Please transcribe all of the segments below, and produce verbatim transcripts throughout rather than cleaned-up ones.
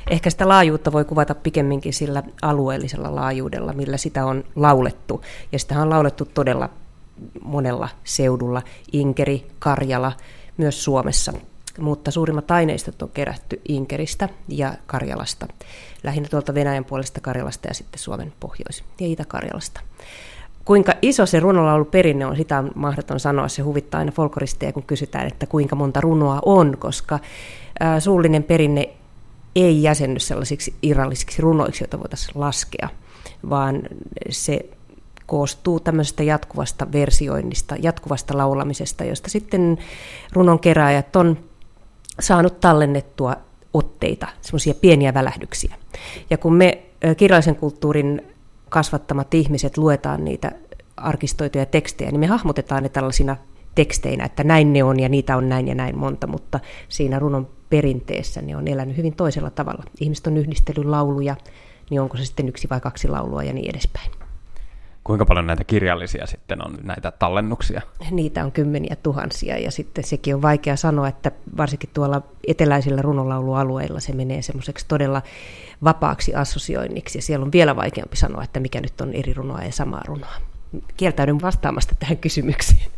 Ehkä sitä laajuutta voi kuvata pikemminkin sillä alueellisella laajuudella, millä sitä on laulettu. Ja sitä on laulettu todella monella seudulla, Inkeri, Karjala, myös Suomessa. Mutta suurimmat aineistot on kerätty Inkeristä ja Karjalasta. Lähinnä tuolta Venäjän puolesta Karjalasta ja sitten Suomen pohjois- ja Itä-Karjalasta. Kuinka iso se runolauluperinne on, sitä on mahdoton sanoa. Se huvittaa aina folkloristeja, kun kysytään, että kuinka monta runoa on, koska ää, suullinen perinne ei jäsenny sellaisiksi irrallisiksi runoiksi, joita voitaisiin laskea, vaan se koostuu tämmöisestä jatkuvasta versioinnista, jatkuvasta laulamisesta, josta sitten runon kerääjät on saanut tallennettua otteita, semmoisia pieniä välähdyksiä. Ja kun me kirjallisen kulttuurin kasvattamat ihmiset luetaan niitä arkistoituja tekstejä, niin me hahmotetaan ne tällaisina teksteinä, että näin ne on ja niitä on näin ja näin monta, mutta siinä runon perinteessä ne on elänyt hyvin toisella tavalla. Ihmiset on yhdistellyt lauluja, niin onko se sitten yksi vai kaksi laulua ja niin edespäin. Kuinka paljon näitä kirjallisia sitten on, näitä tallennuksia? Niitä on kymmeniä tuhansia ja sitten sekin on vaikea sanoa, että varsinkin tuolla eteläisillä runolaulualueilla se menee semmoiseksi todella vapaaksi assosioinniksi ja siellä on vielä vaikeampi sanoa, että mikä nyt on eri runoa ja samaa runoa. Kieltäydyn vastaamasta tähän kysymykseen.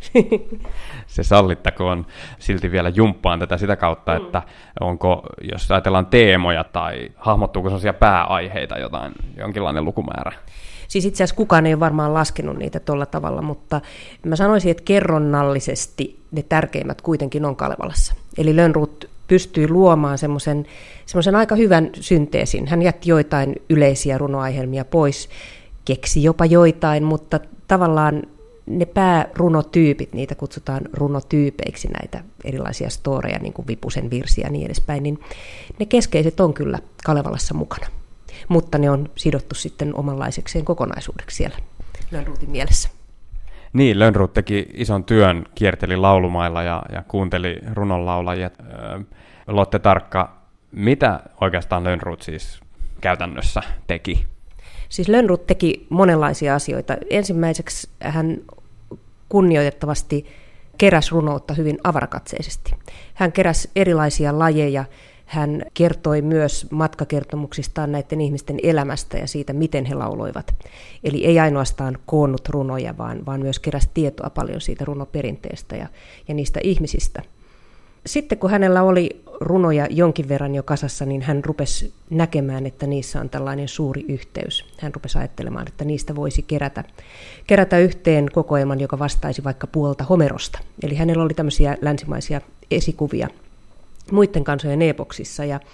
Se sallittakoon, silti vielä jumppaan tätä sitä kautta, että onko, jos ajatellaan teemoja tai hahmottuuko sellaisia pääaiheita jotain, jonkinlainen lukumäärä? Siis itse asiassa kukaan ei ole varmaan laskenut niitä tuolla tavalla, mutta mä sanoisin, että kerronnallisesti ne tärkeimmät kuitenkin on Kalevalassa. Eli Lönnrot pystyy luomaan semmoisen, semmoisen aika hyvän synteesin. Hän jätti joitain yleisiä runoaihelmia pois, keksi jopa joitain, mutta tavallaan ne päärunotyypit, niitä kutsutaan runotyypeiksi, näitä erilaisia storeja, niin kuin Vipusen virsiä ja niin edespäin, niin ne keskeiset on kyllä Kalevalassa mukana. Mutta ne on sidottu sitten omanlaisekseen kokonaisuudeksi siellä Lönnrotin mielessä. Niin, Lönnrot teki ison työn, kierteli laulumailla ja, ja kuunteli runonlaulajia. Öö, Lotte Tarkka, mitä oikeastaan Lönnrot siis käytännössä teki? Siis Lönnrot teki monenlaisia asioita. Ensimmäiseksi hän kunnioitettavasti keräsi runoutta hyvin avarakatseisesti. Hän keräsi erilaisia lajeja. Hän kertoi myös matkakertomuksistaan näiden ihmisten elämästä ja siitä, miten he lauloivat. Eli ei ainoastaan koonnut runoja, vaan, vaan myös keräsi tietoa paljon siitä runoperinteestä ja, ja niistä ihmisistä. Sitten kun hänellä oli runoja jonkin verran jo kasassa, niin hän rupesi näkemään, että niissä on tällainen suuri yhteys. Hän rupesi ajattelemaan, että niistä voisi kerätä, kerätä yhteen kokoelman, joka vastaisi vaikka puolta Homerosta. Eli hänellä oli tämmöisiä länsimaisia esikuvia muiden kansojen epoksissa, ja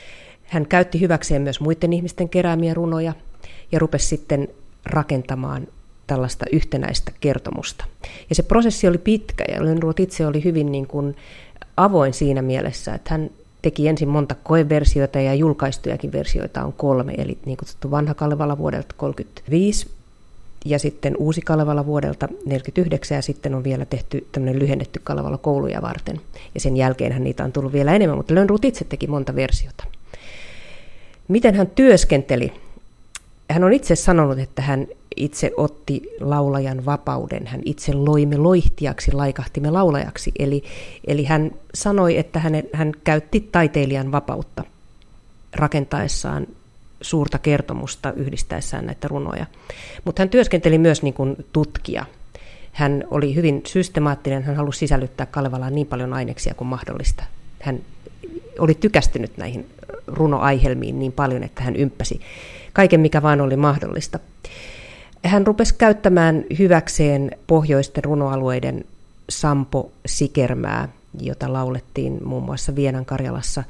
hän käytti hyväkseen myös muiden ihmisten keräämiä runoja, ja rupesi sitten rakentamaan tällaista yhtenäistä kertomusta. Ja se prosessi oli pitkä, ja Lönnrot itse oli hyvin niin kuin avoin siinä mielessä, että hän teki ensin monta koeversioita, ja julkaistujakin versioita on kolme, eli niin kutsuttu vanha Kalevala vuodelta kolmekymmentäviisi, ja sitten uusi Kalevala vuodelta neljäkymmentäyhdeksän, ja sitten on vielä tehty tämmöinen lyhennetty Kalevala kouluja varten. Ja sen jälkeenhän niitä on tullut vielä enemmän, mutta Lönnrot itse teki monta versiota. Miten hän työskenteli? Hän on itse sanonut, että hän itse otti laulajan vapauden. Hän itse loimme loihtiaksi, laikahtimme laulajaksi. Eli, eli hän sanoi, että hän, hän käytti taiteilijan vapautta rakentaessaan suurta kertomusta yhdistäessään näitä runoja. Mutta hän työskenteli myös niin kuin tutkija. Hän oli hyvin systemaattinen, hän halusi sisällyttää Kalevalaan niin paljon aineksia kuin mahdollista. Hän oli tykästynyt näihin runoaihelmiin niin paljon, että hän ympäsi kaiken, mikä vain oli mahdollista. Hän rupesi käyttämään hyväkseen pohjoisten runoalueiden sampo-sikermää, jota laulettiin muun muassa Vienan Karjalassa.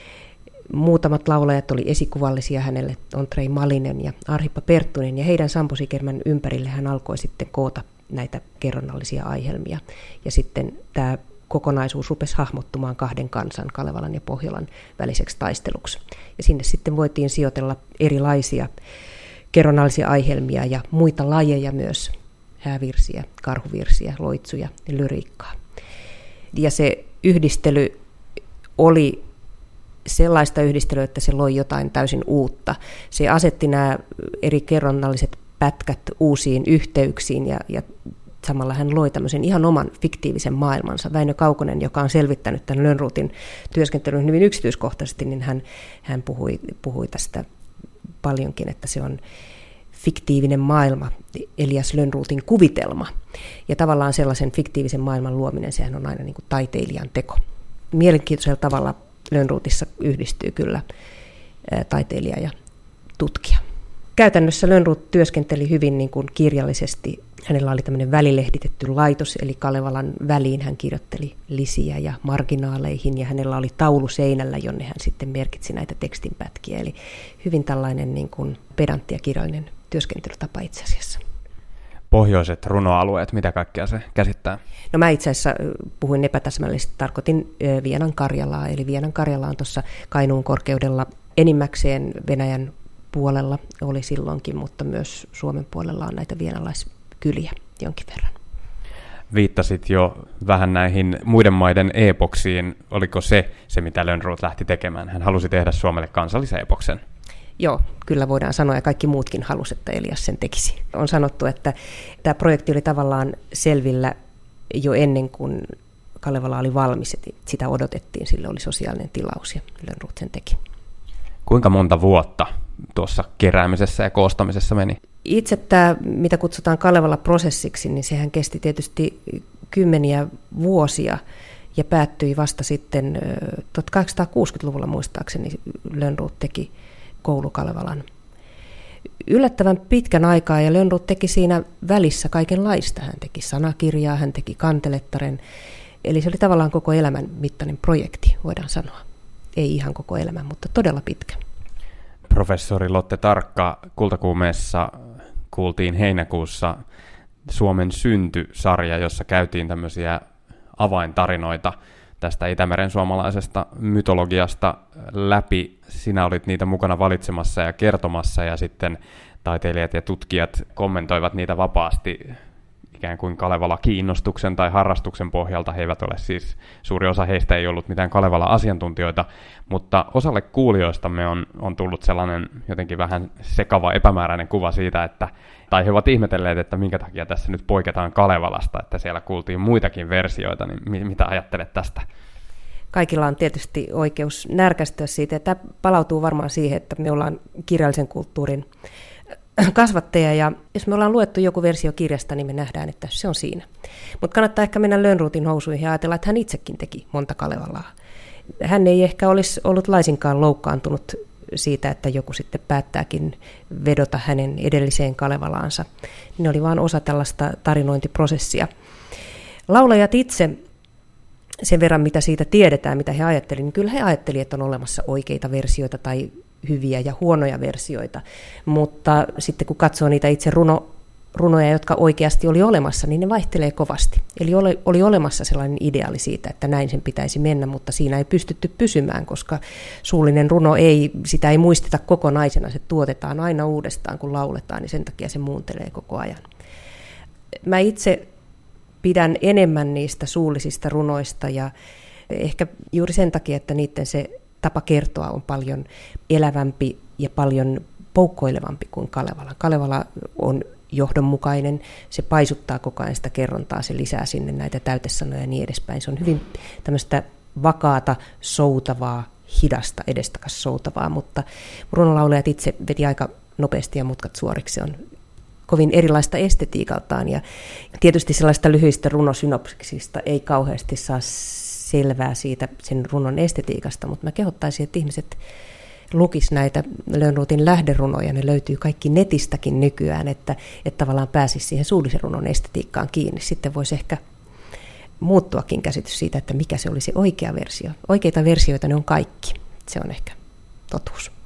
Muutamat laulajat oli esikuvallisia hänelle, Ondrej Malinen ja Arhippa Perttunen, ja heidän samposikermän ympärille hän alkoi sitten koota näitä kerronnallisia aihelmia. Ja sitten tämä kokonaisuus rupesi hahmottumaan kahden kansan, Kalevalan ja Pohjolan, väliseksi taisteluksi. Ja sinne sitten voitiin sijoitella erilaisia kerronnallisia aihelmia ja muita lajeja myös, häävirsiä, karhuvirsiä, loitsuja ja lyriikkaa. Ja se yhdistely oli sellaista yhdistelyä, että se loi jotain täysin uutta. Se asetti nämä eri kerronnalliset pätkät uusiin yhteyksiin ja, ja samalla hän loi tämmöisen ihan oman fiktiivisen maailmansa. Väinö Kaukonen, joka on selvittänyt tämän Lönnrotin työskentelyn hyvin yksityiskohtaisesti, niin hän, hän puhui, puhui tästä paljonkin, että se on fiktiivinen maailma, Elias Lönnrotin kuvitelma. Ja tavallaan sellaisen fiktiivisen maailman luominen, sehän on aina niin kuin taiteilijan teko. Mielenkiintoisella tavalla Lönnrotissa yhdistyy kyllä taiteilija ja tutkija. Käytännössä Lönnrot työskenteli hyvin niin kuin kirjallisesti. Hänellä oli tämmöinen välilehditetty laitos, eli Kalevalan väliin hän kirjoitteli lisiä ja marginaaleihin, ja hänellä oli taulu seinällä, jonne hän sitten merkitsi näitä tekstinpätkiä. Eli hyvin tällainen niin kuin pedantti ja kirjallinen työskentelytapa itse asiassa. Pohjoiset runoalueet, mitä kaikkea se käsittää? No mä itse asiassa puhuin epätäsmällisesti, tarkoitin Vienan Karjalaa, eli Vienan Karjala on tuossa Kainuun korkeudella enimmäkseen Venäjän puolella oli silloinkin, mutta myös Suomen puolella on näitä vienalaiskyliä jonkin verran. Viittasit jo vähän näihin muiden maiden epoksiin. Oliko se se, mitä Lönnrot lähti tekemään? Hän halusi tehdä Suomelle kansallisen epoksen. Joo, kyllä voidaan sanoa, ja kaikki muutkin halusi, että Elias sen tekisi. On sanottu, että tämä projekti oli tavallaan selvillä jo ennen kuin Kalevala oli valmis, että sitä odotettiin, sille oli sosiaalinen tilaus, ja Lönnrot sen teki. Kuinka monta vuotta tuossa keräämisessä ja koostamisessa meni? Itse tämä, mitä kutsutaan Kalevala-prosessiksi, niin sehän kesti tietysti kymmeniä vuosia ja päättyi vasta sitten tuhatkahdeksansataakuusikymmentäluvulla muistaakseni Lönnrot teki koulu Kalevalan. Yllättävän pitkän aikaa, ja Lönnrot teki siinä välissä kaikenlaista. Hän teki sanakirjaa, hän teki kantelettaren, eli se oli tavallaan koko elämän mittainen projekti, voidaan sanoa. Ei ihan koko elämän, mutta todella pitkä. Professori Lotte Tarkka, Kultakuumeessa kuultiin heinäkuussa Suomen synty-sarja, jossa käytiin tämmöisiä avaintarinoita tästä Itämeren suomalaisesta mytologiasta läpi. Sinä olit niitä mukana valitsemassa ja kertomassa, ja sitten taiteilijat ja tutkijat kommentoivat niitä vapaasti ikään kuin Kalevala-kiinnostuksen tai harrastuksen pohjalta. He eivät ole siis, suuri osa heistä ei ollut mitään Kalevala-asiantuntijoita, mutta osalle kuulijoistamme on, on tullut sellainen jotenkin vähän sekava, epämääräinen kuva siitä, että, tai he ovat ihmetelleet, että minkä takia tässä nyt poiketaan Kalevalasta, että siellä kuultiin muitakin versioita, niin mitä ajattelet tästä? Kaikilla on tietysti oikeus närkästyä siitä, ja tämä palautuu varmaan siihen, että me ollaan kirjallisen kulttuurin kasvattaja, ja jos me ollaan luettu joku versio kirjasta, niin me nähdään, että se on siinä. Mutta kannattaa ehkä mennä Lönnrotin housuihin ja ajatella, että hän itsekin teki monta Kalevalaa. Hän ei ehkä olisi ollut laisinkaan loukkaantunut siitä, että joku sitten päättääkin vedota hänen edelliseen Kalevalaansa. Ne oli vain osa tällaista tarinointiprosessia. Laulajat itse, sen verran mitä siitä tiedetään, mitä he ajattelivat, niin kyllä he ajattelivat, että on olemassa oikeita versioita tai hyviä ja huonoja versioita, mutta sitten kun katsoo niitä itse runo, runoja, jotka oikeasti oli olemassa, niin ne vaihtelee kovasti. Eli oli, oli olemassa sellainen ideaali siitä, että näin sen pitäisi mennä, mutta siinä ei pystytty pysymään, koska suullinen runo ei, sitä ei muisteta kokonaisena, se tuotetaan aina uudestaan, kun lauletaan, niin sen takia se muuntelee koko ajan. Mä itse pidän enemmän niistä suullisista runoista, ja ehkä juuri sen takia, että niiden se tapa kertoa on paljon elävämpi ja paljon poukkoilevampi kuin Kalevala. Kalevala on johdonmukainen, se paisuttaa koko ajan sitä kerrontaa, se lisää sinne näitä täytesanoja ja niin edespäin. Se on hyvin tämmöistä vakaata, soutavaa, hidasta, edestakas soutavaa, mutta runolaulajat itse veti aika nopeasti ja mutkat suoriksi. Se on kovin erilaista estetiikaltaan, ja tietysti sellaista lyhyistä runosynopsiksista ei kauheasti saa selvää siitä sen runon estetiikasta, mutta mä kehottaisin, että ihmiset lukis näitä Lönnrotin lähderunoja, ne löytyy kaikki netistäkin nykyään, että, että tavallaan pääsisi siihen suullisen runon estetiikkaan kiinni. Sitten voisi ehkä muuttuakin käsitys siitä, että mikä se oli se oikea versio. Oikeita versioita ne on kaikki, se on ehkä totuus.